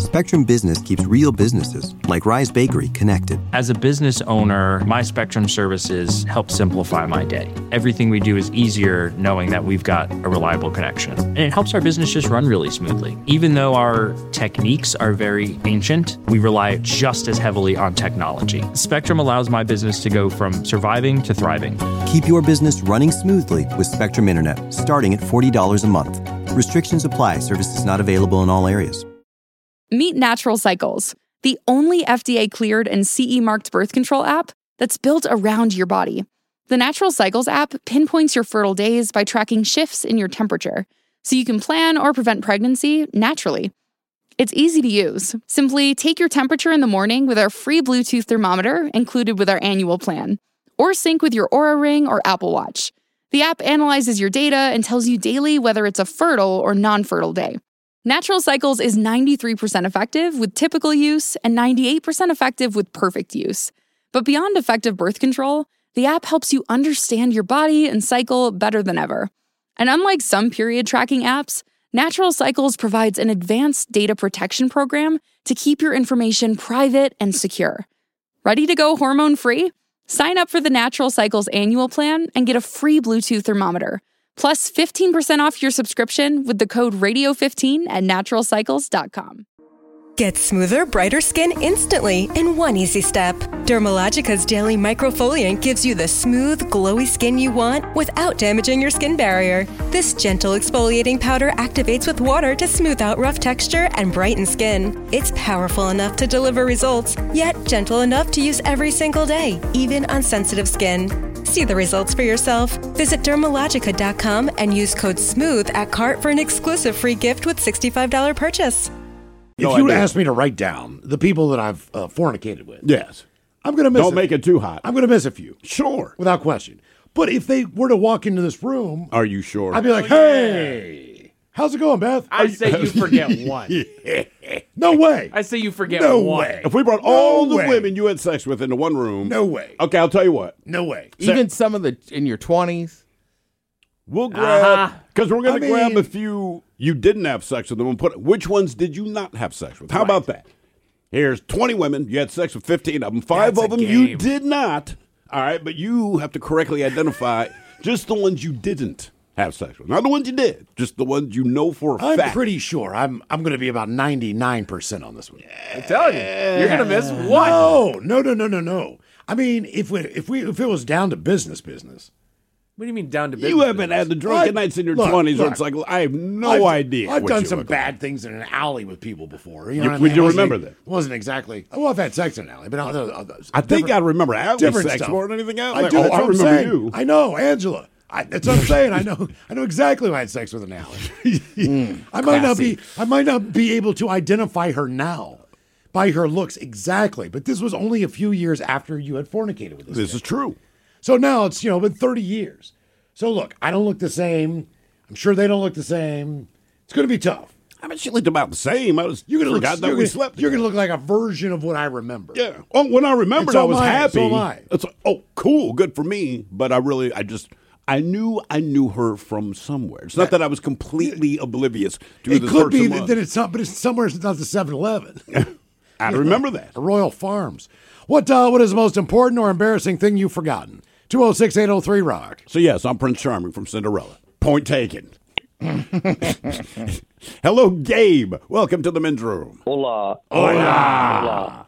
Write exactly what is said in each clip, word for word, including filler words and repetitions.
Spectrum Business keeps real businesses, like Rise Bakery, connected. As a business owner, my Spectrum services help simplify my day. Everything we do is easier knowing that we've got a reliable connection. And it helps our business just run really smoothly. Even though our techniques are very ancient, we rely just as heavily on technology. Spectrum allows my business to go from surviving to thriving. Keep your business running smoothly with Spectrum Internet, starting at forty dollars a month. Restrictions apply. Services not available in all areas. Meet Natural Cycles, the only F D A-cleared and C E-marked birth control app that's built around your body. The Natural Cycles app pinpoints your fertile days by tracking shifts in your temperature, so you can plan or prevent pregnancy naturally. It's easy to use. Simply take your temperature in the morning with our free Bluetooth thermometer included with our annual plan, or sync with your Oura Ring or Apple Watch. The app analyzes your data and tells you daily whether it's a fertile or non-fertile day. Natural Cycles is ninety-three percent effective with typical use and ninety-eight percent effective with perfect use. But beyond effective birth control, the app helps you understand your body and cycle better than ever. And unlike some period tracking apps, Natural Cycles provides an advanced data protection program to keep your information private and secure. Ready to go hormone-free? Sign up for the Natural Cycles annual plan and get a free Bluetooth thermometer, plus fifteen percent off your subscription with the code radio fifteen at natural cycles dot com. Get smoother, brighter skin instantly in one easy step. Dermalogica's Daily Microfoliant gives you the smooth, glowy skin you want without damaging your skin barrier. This gentle exfoliating powder activates with water to smooth out rough texture and brighten skin. It's powerful enough to deliver results, yet gentle enough to use every single day, even on sensitive skin. See the results for yourself. Visit dermalogica dot com and use code SMOOTH at cart for an exclusive free gift with sixty-five dollars purchase. If No, you I do. asked me to write down the people that I've uh, fornicated with, Yes. I'm going to miss Don't a- make it too hot. I'm going to miss a few, Sure. without question. But if they were to walk into this room, Are you sure? I'd be like, hey, how's it going, Beth? I say you forget one. No way. I say you forget No one. way. If we brought No all the way. women you had sex with into one room. No way. Okay, I'll tell you what. No way. Even some of the in your twenties. We'll grab, Uh-huh. because we're going I to grab mean- a few you didn't have sex with them and put, which ones did you not have sex with? How Right. about that? Here's twenty women. You had sex with fifteen of them. Five That's of a them you game. did not. All right, but you have to correctly identify just the ones you didn't have sex with. Not the ones you did, just the ones you know for a I'm fact. pretty sure I'm I'm going to be about ninety-nine percent on this one. I'm telling you, you're gonna miss one. No, no, no, no, no, no. I mean, if we if we if it was down to business, business. What do you mean down to business? You haven't had the drunken I- nights in your look, twenties where look. it's like, I have no I've, idea. I've what done you some look bad like. things in an alley with people before. You know You- what I would mean? you It wasn't- remember that? Wasn't exactly. Well, I've had sex in an alley, but other, other, I think I remember alley different sex stuff. more than anything else. I Like, do. oh, That's I what I'm remember saying. you. I know, Angela. I, that's what I'm saying. I know. I know exactly why I had sex with an alley. Mm. I might not be. I might not be able to identify her now by her looks exactly, but this was only a few years after you had fornicated with this. This chick. is true. So now it's, you know, been thirty years. So look, I don't look the same. I'm sure they don't look the same. It's going to be tough. I mean, she looked about the same. I was You're going to look. forgot that You're we gonna, slept. you're going to look like a version of what I remember. Yeah. Oh, when I remembered, And so I was am I. happy. So am I. It's like, oh, cool, good for me. But I really, I just, I knew, I knew her from somewhere. It's not that I was completely oblivious to It this could be person that, was. that it's not, but it's somewhere. It's not the seven eleven. I remember that. Royal Farms. What uh, what is the most important or embarrassing thing you've forgotten? two oh six, eight oh three, rock. So yes, I'm Prince Charming from Cinderella. Point taken. Hello, Gabe. Welcome to the men's room. Hola. Hola. Hola.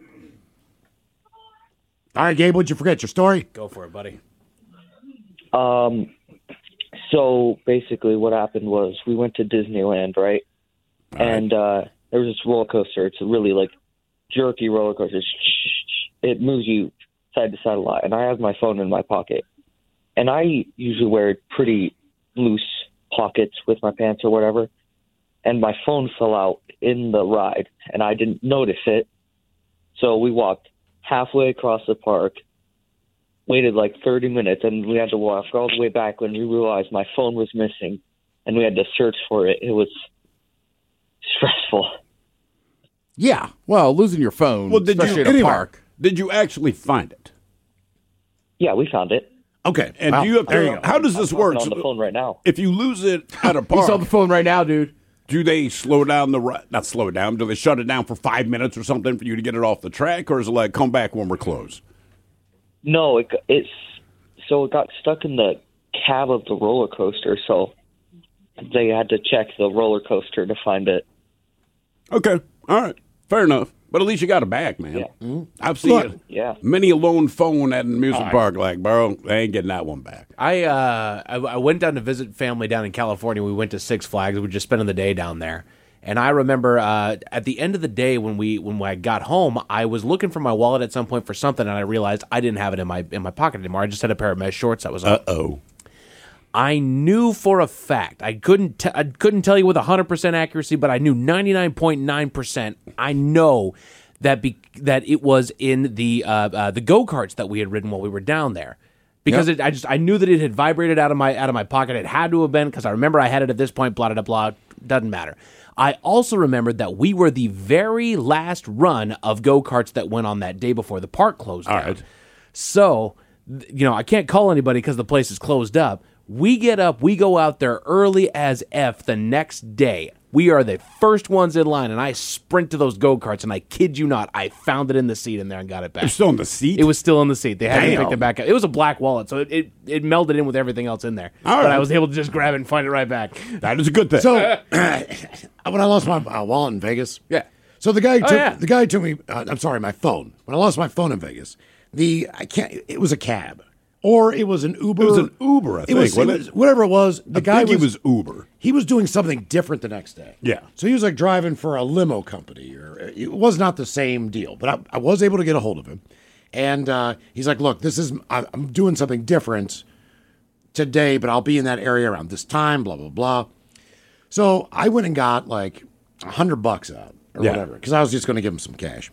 All right, Gabe, what'd you forget? Your story? Go for it, buddy. Um, so basically what happened was we went to Disneyland, right? And uh, there was this roller coaster. It's a really, like, jerky roller coaster. It moves you side to side a lot. And I have my phone in my pocket. And I usually wear pretty loose pockets with my pants or whatever. And my phone fell out in the ride, and I didn't notice it. So we walked halfway across the park, waited like thirty minutes, and we had to walk all the way back when we realized my phone was missing, and we had to search for it. It was stressful. Yeah. Well, losing your phone, Well, did especially you in a anyway, park. Did you actually find it? Yeah, we found it. Okay. And well, do you have there you to? go. How does I'm this talking work? on the phone right now. If you lose it at a He's on park, the phone right now, dude. Do they slow down the ride? Not slow it down. Do they shut it down for five minutes or something for you to get it off the track, or is it like come back when we're closed? No, it, it's so it got stuck in the cab of the roller coaster, so they had to check the roller coaster to find it. Okay, all right, fair enough. But at least you got it back, man. Yeah. Mm-hmm. I've seen Look, it. Yeah. Many a lone phone at an amusement All park, like, bro, they ain't getting that one back. I, uh, I I went down to visit family down in California. We went to Six Flags. We were just spending the day down there. And I remember uh, at the end of the day when we when I got home, I was looking for my wallet at some point for something, and I realized I didn't have it in my in my pocket anymore. I just had a pair of mesh shorts that was on. Uh-oh. I knew for a fact. I couldn't t- I couldn't tell you with one hundred percent accuracy, but I knew ninety-nine point nine percent. I know that be- that it was in the uh, uh, the go-karts that we had ridden while we were down there. Because Yep. it, I just I knew that it had vibrated out of my out of my pocket. It had to have been because I remember I had it at this point. Blah blah blah. Doesn't matter. I also remembered that we were the very last run of go-karts that went on that day before the park closed All down. right. So, th- you know, I can't call anybody because the place is closed up. We get up, we go out there early as F the next day. We are the first ones in line, and I sprint to those go-karts, and I kid you not, I found it in the seat in there and got it back. It's still in the seat? It was still in the seat. They had to Damn. pick it back up. It was a black wallet, so it, it, it melded in with everything else in there. All but right. I was able to just grab it and find it right back. That is a good thing. So when I lost my uh, wallet in Vegas, Yeah. So the guy took Oh, yeah. the guy took me. Uh, I'm sorry, my phone. When I lost my phone in Vegas, the I can't. It was a cab, or it was an Uber. It was an Uber, I It was, think, it wasn't was it? whatever it was. The I guy think he was, was Uber. He was doing something different the next day. Yeah. So he was like driving for a limo company, or it was not the same deal. But I, I was able to get a hold of him, and uh, he's like, "Look, this is I, I'm doing something different today, but I'll be in that area around this time." Blah blah blah. So I went and got like a hundred bucks out or Yeah. whatever because I was just going to give him some cash.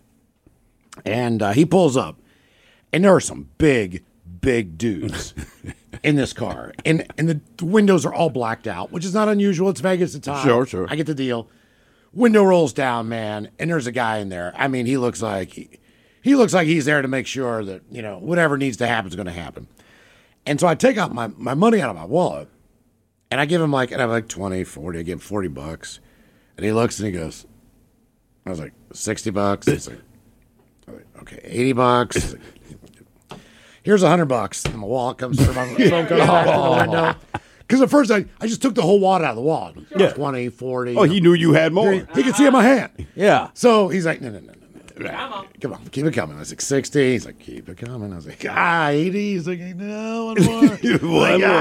And uh, he pulls up, and there are some big, big dudes in this car, and and the, the windows are all blacked out, which is not unusual. It's Vegas at the time. Sure, sure. I get the deal. Window rolls down, man, and there's a guy in there. I mean, he looks like he, he looks like he's there to make sure that you know whatever needs to happen is going to happen. And so I take out my, my money out of my wallet, and I give him like, and I'm like twenty, forty, I give him forty bucks. And he looks and he goes, I was like, sixty bucks. He's like, I was like, okay, eighty bucks. He's like, here's a hundred bucks. And my wallet comes through, my phone comes back to the window. Because at first I, I just took the whole wallet out of the wallet. Yeah. twenty, forty. Oh, he knew you had more. He, he could see it in my hand. Yeah. So he's like, no, no, no, no. no. Come on, keep it coming. I was like, sixty. He's like, keep it coming. I was like, ah, eighty. He's like, no, one more. One like, more.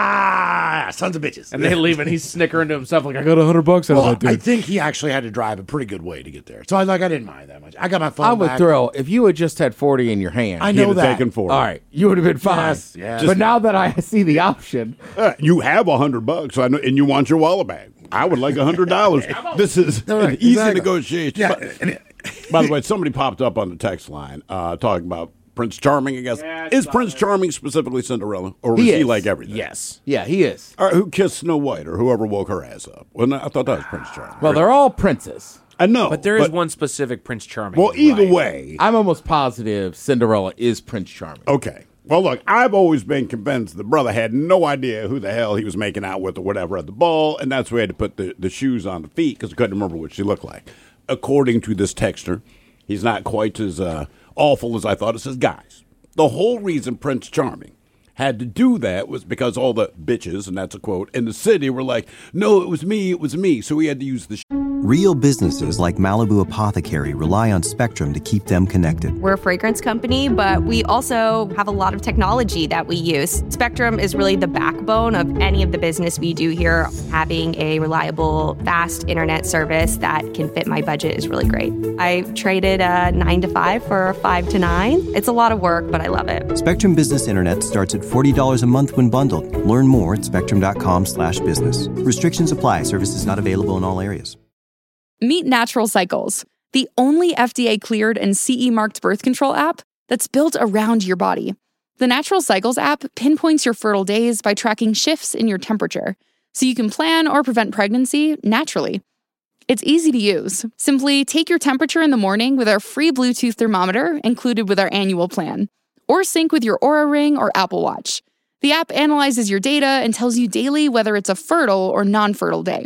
ah, sons of bitches. And they leave, and he's snickering to himself like, I got a hundred bucks out Well, of that I dude. think he actually had to drive a pretty good way to get there. So I like I didn't mind that much. I got my phone I would back. throw if you had just had forty in your hand. I He'd know have that. taken forty. All right, you would have been fine. Yes, yes. But now that I see the option, Uh, you have a hundred bucks, I know, and you want your wallet back. I would like a hundred dollars. This is No, an right, easy exactly. negotiation. Yeah, But- and it- by the way, somebody popped up on the text line uh, talking about Prince Charming. I guess is Prince Charming specifically Cinderella, or was he, is. like everything? Yes, yeah, he is. Or who kissed Snow White, or whoever woke her ass up? Well, no, I thought that was Prince Charming. Well, they're all princes. I know, But there is one specific Prince Charming. Well, You're either right. way, I'm almost positive Cinderella is Prince Charming. okay. Well, look, I've always been convinced the brother had no idea who the hell he was making out with or whatever at the ball, and that's why he had to put the, the shoes on the feet because he couldn't remember what she looked like. According to this texter, he's not quite as uh, awful as I thought. It says, guys, the whole reason Prince Charming had to do that was because all the bitches, and that's a quote, in the city were like, no, it was me, it was me. So he had to use the sh- Real businesses like Malibu Apothecary rely on Spectrum to keep them connected. We're a fragrance company, but we also have a lot of technology that we use. Spectrum is really the backbone of any of the business we do here. Having a reliable, fast internet service that can fit my budget is really great. I traded a nine to five for a five to nine. It's a lot of work, but I love it. Spectrum Business Internet starts at forty dollars a month when bundled. Learn more at spectrum.com slash business. Restrictions apply. Services not available in all areas. Meet Natural Cycles, the only F D A-cleared and C E marked birth control app that's built around your body. The Natural Cycles app pinpoints your fertile days by tracking shifts in your temperature, so you can plan or prevent pregnancy naturally. It's easy to use. Simply take your temperature in the morning with our free Bluetooth thermometer included with our annual plan, or sync with your Oura Ring or Apple Watch. The app analyzes your data and tells you daily whether it's a fertile or non-fertile day.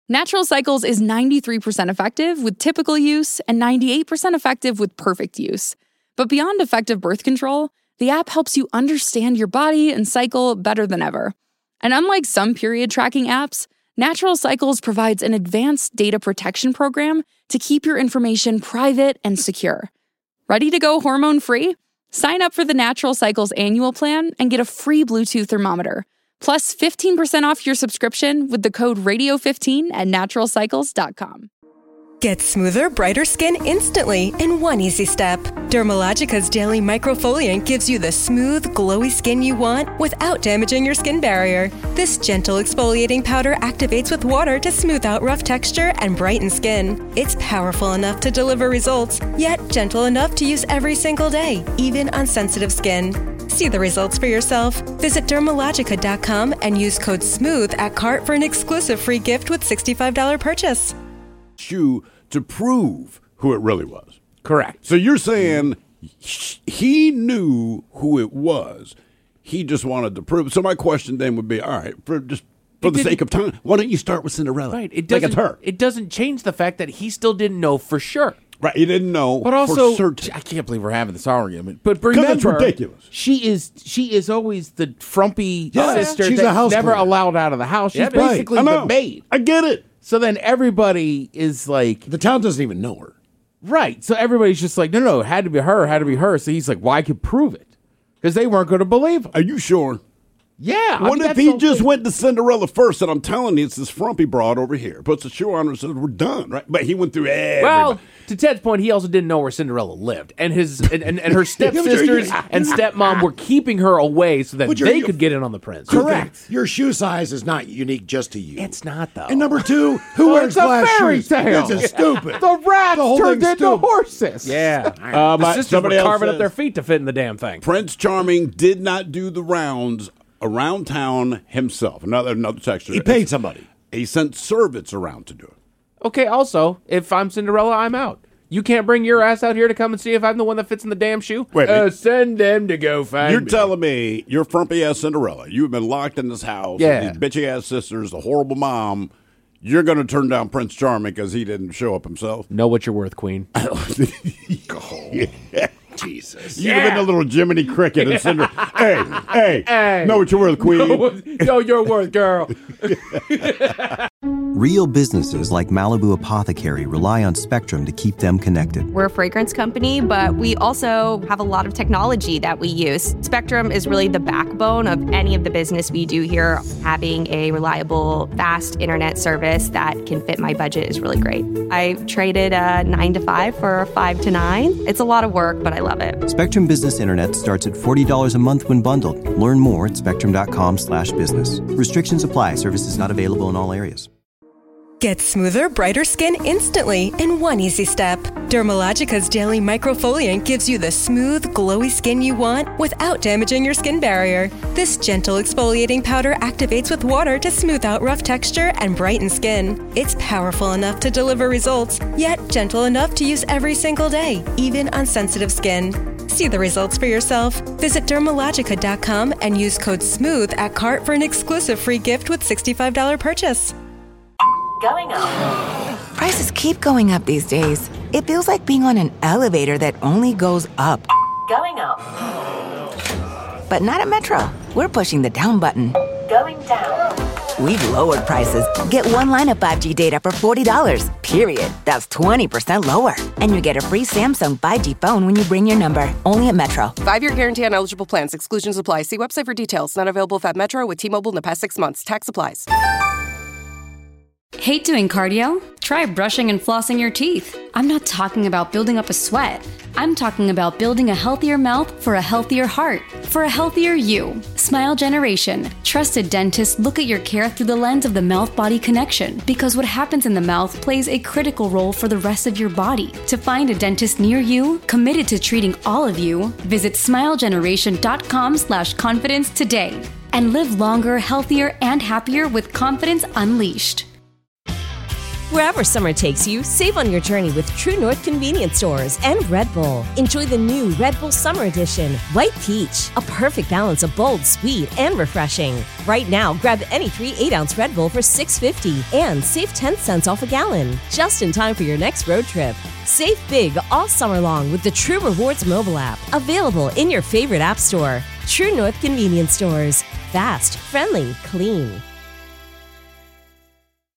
Natural Cycles is ninety-three percent effective with typical use and ninety-eight percent effective with perfect use. But beyond effective birth control, the app helps you understand your body and cycle better than ever. And unlike some period tracking apps, Natural Cycles provides an advanced data protection program to keep your information private and secure. Ready to go hormone-free? Sign up for the Natural Cycles annual plan and get a free Bluetooth thermometer, plus fifteen percent off your subscription with the code radio fifteen at natural cycles dot com. Get smoother, brighter skin instantly in one easy step. Dermalogica's Daily Microfoliant gives you the smooth, glowy skin you want without damaging your skin barrier. This gentle exfoliating powder activates with water to smooth out rough texture and brighten skin. It's powerful enough to deliver results, yet gentle enough to use every single day, even on sensitive skin. See the results for yourself. Visit dermalogica dot com and use code SMOOTH at cart for an exclusive free gift with sixty-five dollars purchase. Shoe to prove who it really was. Correct. So you're saying he knew who it was. He just wanted to prove it. So my question then would be, all right, for just for It the didn't- sake of time, why don't you start with Cinderella? Right. It like doesn't. it's her. It doesn't change the fact that he still didn't know for sure. Right. He didn't know But also, for certain. I can't believe we're having this argument. But 'Cause remember, it's ridiculous. She is she is always the frumpy Yeah, sister she's a that's house never cleaner. allowed out of the house. She's Yeah, right. basically I know. the maid. I get it. So then everybody is like, The town doesn't even know her. right. So everybody's just like, no, no, it had to be her, it had to be her. So he's like, well, I could prove it. Because they weren't going to believe him. Are you sure? Yeah. I What mean, if that's he the whole just thing. went to Cinderella first, and I'm telling you, it's this frumpy broad over here, puts a shoe on her and says, we're done, right? But he went through everybody. Well, to Ted's point, he also didn't know where Cinderella lived, and his and, and, and her stepsisters and stepmom were keeping her away so that But you're- they you're- could get in on the prince. Correct. Your shoe size is not unique just to you. It's not though. And number two, who Well, wears it's a glass fairy shoes? tale. This is stupid. The rats The whole turned thing's into stupid. horses. Yeah, Uh, the my- sisters somebody were else carving up says- their feet to fit in the damn thing. Prince Charming did not do the rounds around town himself. Another another texture. He paid somebody. He sent servants around to do it. Okay. Also, if I'm Cinderella, I'm out. You can't bring your ass out here to come and see if I'm the one that fits in the damn shoe. Wait a uh, minute. send them to go find You're me. telling me you're frumpy ass Cinderella. You've been locked in this house. Yeah. With these bitchy ass sisters, the horrible mom. You're going to turn down Prince Charming because he didn't show up himself. Know what you're worth, Queen. Jesus. You'd have been a little Jiminy Cricket and Cinderella. hey, hey, Hey. know what you're worth, Queen. Know your worth, girl. Real businesses like Malibu Apothecary rely on Spectrum to keep them connected. We're a fragrance company, but we also have a lot of technology that we use. Spectrum is really the backbone of any of the business we do here. Having a reliable, fast internet service that can fit my budget is really great. I traded a nine to five for a five to nine. It's a lot of work, but I love it. Spectrum Business Internet starts at forty dollars a month when bundled. Learn more at spectrum.com slash business. Restrictions apply. Services not available in all areas. Get smoother, brighter skin instantly in one easy step. Dermalogica's Daily Microfoliant gives you the smooth, glowy skin you want without damaging your skin barrier. This gentle exfoliating powder activates with water to smooth out rough texture and brighten skin. It's powerful enough to deliver results, yet gentle enough to use every single day, even on sensitive skin. See the results for yourself. Visit dermalogica dot com and use code SMOOTH at cart for an exclusive free gift with sixty-five dollars purchase. Going up. Prices keep going up these days. It feels like being on an elevator that only goes up. Going up. But not at Metro. We're pushing the down button. Going down. We've lowered prices. Get one line of five G data for forty dollars, period. That's twenty percent lower. And you get a free Samsung five G phone when you bring your number. Only at Metro. Five-year guarantee on eligible plans. Exclusions apply. See website for details. Not available if at Metro with T-Mobile in the past six months. Tax applies. Hate doing cardio? Try brushing and flossing your teeth. I'm not talking about building up a sweat. I'm talking about building a healthier mouth for a healthier heart, for a healthier you. Smile Generation. Trusted dentists look at your care through the lens of the mouth-body connection because what happens in the mouth plays a critical role for the rest of your body. To find a dentist near you, committed to treating all of you, visit smilegeneration.com slash confidence today and live longer, healthier, and happier with confidence unleashed. Wherever summer takes you, save on your journey with True North Convenience Stores and Red Bull. Enjoy the new Red Bull Summer Edition, White Peach, a perfect balance of bold, sweet, and refreshing. Right now, grab any three eight-ounce Red Bull for six dollars and fifty cents and save ten cents off a gallon, just in time for your next road trip. Save big all summer long with the True Rewards mobile app, available in your favorite app store. True North Convenience Stores. Fast, friendly, clean.